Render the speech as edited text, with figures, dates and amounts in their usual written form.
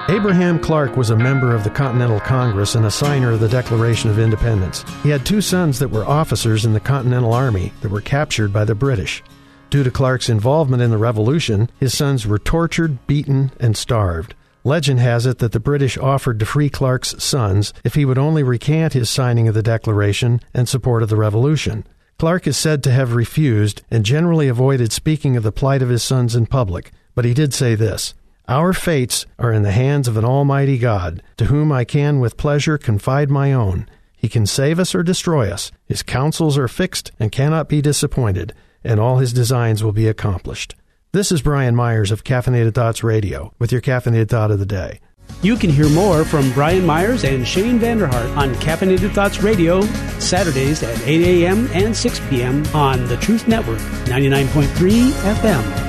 Abraham Clark was a member of the Continental Congress and a signer of the Declaration of Independence. He had two sons that were officers in the Continental Army that were captured by the British. Due to Clark's involvement in the Revolution, his sons were tortured, beaten, and starved. Legend has it that the British offered to free Clark's sons if he would only recant his signing of the Declaration and support of the Revolution. Clark is said to have refused and generally avoided speaking of the plight of his sons in public, but he did say this: "Our fates are in the hands of an almighty God, to whom I can with pleasure confide my own. He can save us or destroy us. His counsels are fixed and cannot be disappointed, and all his designs will be accomplished." This is Brian Myers of Caffeinated Thoughts Radio with your Caffeinated Thought of the Day. You can hear more from Brian Myers and Shane Vanderhart on Caffeinated Thoughts Radio, Saturdays at 8 a.m. and 6 p.m. on the Truth Network, 99.3 FM.